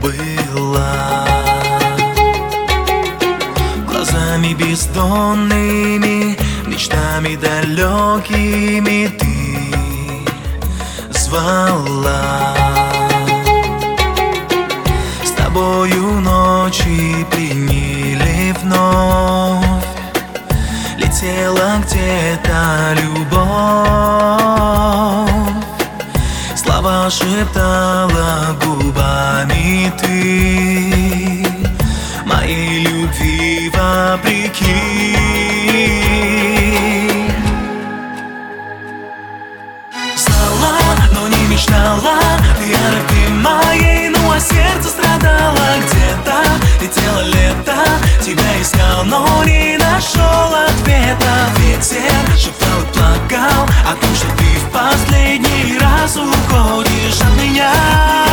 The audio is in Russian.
была. Глазами бездонными, мечтами далекими ты звала. С тобою ночи пленили вновь. Летела где-то любовь, слова шептала губами ты, моей любви вопреки. Знала, но не мечтала, ты о любви моей, ну а сердце страдало. Где-то летело лето, тебя искал, но не нашел ответа. Ветер шептал и плакал о том, что ты в последний раз уходишь от меня.